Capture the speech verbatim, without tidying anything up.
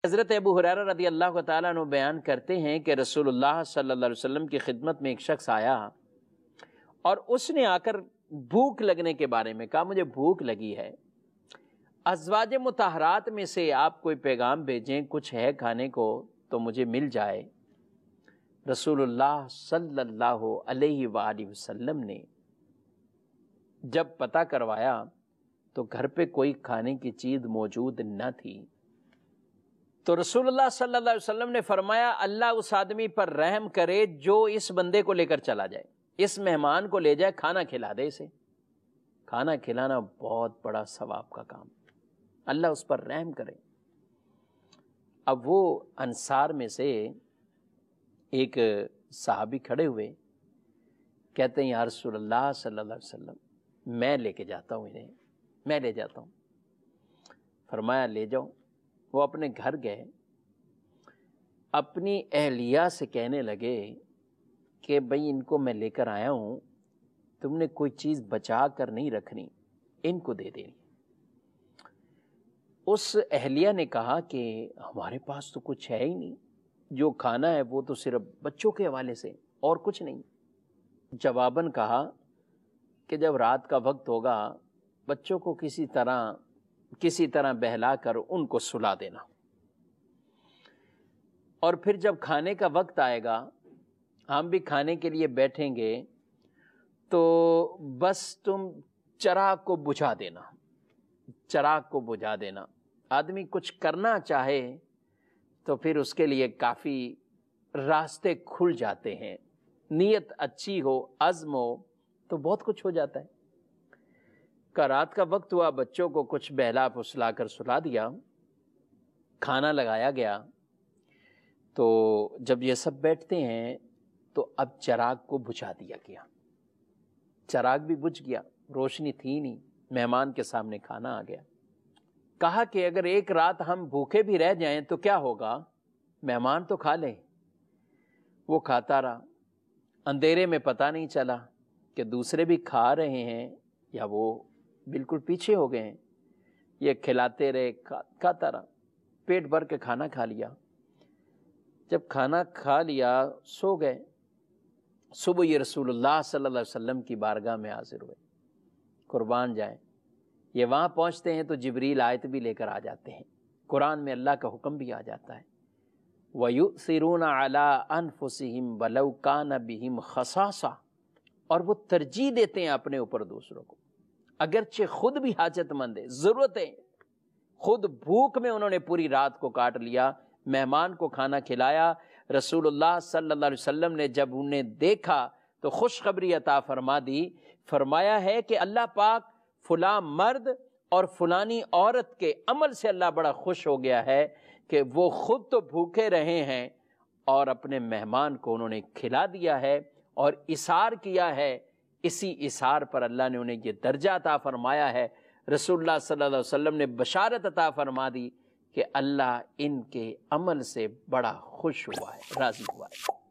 حضرت ابو ہریرہ رضی اللہ تعالیٰ عنہ بیان کرتے ہیں کہ رسول اللہ صلی اللہ علیہ وسلم کی خدمت میں ایک شخص آیا اور اس نے آ کر بھوک لگنے کے بارے میں کہا، مجھے بھوک لگی ہے، ازواج مطہرات میں سے آپ کوئی پیغام بھیجیں، کچھ ہے کھانے کو تو مجھے مل جائے۔ رسول اللہ صلی اللہ علیہ وآلہ وسلم نے جب پتہ کروایا تو گھر پہ کوئی کھانے کی چیز موجود نہ تھی، تو رسول اللہ صلی اللہ علیہ وسلم نے فرمایا اللہ اس آدمی پر رحم کرے جو اس بندے کو لے کر چلا جائے، اس مہمان کو لے جائے، کھانا کھلا دے اسے۔ کھانا کھلانا بہت بڑا ثواب کا کام، اللہ اس پر رحم کرے۔ اب وہ انصار میں سے ایک صحابی کھڑے ہوئے، کہتے ہیں یا رسول اللہ صلی اللہ علیہ وسلم میں لے کے جاتا ہوں انہیں، میں لے جاتا ہوں۔ فرمایا لے جاؤ۔ وہ اپنے گھر گئے، اپنی اہلیہ سے کہنے لگے کہ بھئی ان کو میں لے کر آیا ہوں، تم نے کوئی چیز بچا کر نہیں رکھنی، ان کو دے دینی۔ اس اہلیہ نے کہا کہ ہمارے پاس تو کچھ ہے ہی نہیں، جو کھانا ہے وہ تو صرف بچوں کے حوالے سے اور کچھ نہیں۔ جواباً کہا کہ جب رات کا وقت ہوگا بچوں کو کسی طرح کسی طرح بہلا کر ان کو سلا دینا، اور پھر جب کھانے کا وقت آئے گا ہم بھی کھانے کے لیے بیٹھیں گے تو بس تم چراغ کو بجھا دینا، چراغ کو بجھا دینا۔ آدمی کچھ کرنا چاہے تو پھر اس کے لیے کافی راستے کھل جاتے ہیں، نیت اچھی ہو، عزم ہو تو بہت کچھ ہو جاتا ہے۔ کہ رات کا وقت ہوا، بچوں کو کچھ بہلا پھسلا کر سلا دیا، کھانا لگایا گیا، تو جب یہ سب بیٹھتے ہیں تو اب چراغ کو بجھا دیا گیا، چراغ بھی بجھ گیا، روشنی تھی نہیں، مہمان کے سامنے کھانا آ گیا۔ کہا کہ اگر ایک رات ہم بھوکے بھی رہ جائیں تو کیا ہوگا، مہمان تو کھا لیں۔ وہ کھاتا رہا، اندھیرے میں پتہ نہیں چلا کہ دوسرے بھی کھا رہے ہیں یا وہ بالکل پیچھے ہو گئے ہیں۔ یہ کھلاتے رہے، کھاتا رہا، پیٹ بھر کے کھانا کھا لیا۔ جب کھانا کھا لیا سو گئے۔ صبح یہ رسول اللہ صلی اللہ علیہ وسلم کی بارگاہ میں حاضر ہوئے، قربان جائیں یہ وہاں پہنچتے ہیں تو جبریل آیت بھی لے کر آ جاتے ہیں، قرآن میں اللہ کا حکم بھی آ جاتا ہے وَيُؤْثِرُونَ عَلَىٰ أَنفُسِهِمْ وَلَوْ كَانَ بِهِمْ خَصَاصَةٌ، اور وہ ترجیح دیتے ہیں اپنے اوپر دوسروں کو، اگرچہ خود بھی حاجت مند ہے، ضرورت ہے، خود بھوک میں انہوں نے پوری رات کو کاٹ لیا، مہمان کو کھانا کھلایا۔ رسول اللہ صلی اللہ علیہ وسلم نے جب انہیں دیکھا تو خوشخبری عطا فرما دی، فرمایا ہے کہ اللہ پاک فلاں مرد اور فلانی عورت کے عمل سے اللہ بڑا خوش ہو گیا ہے کہ وہ خود تو بھوکے رہے ہیں اور اپنے مہمان کو انہوں نے کھلا دیا ہے اور اثار کیا ہے، اسی اثار پر اللہ نے انہیں یہ درجہ عطا فرمایا ہے۔ رسول اللہ صلی اللہ علیہ وسلم نے بشارت عطا فرما دی کہ اللہ ان کے عمل سے بڑا خوش ہوا ہے، راضی ہوا ہے۔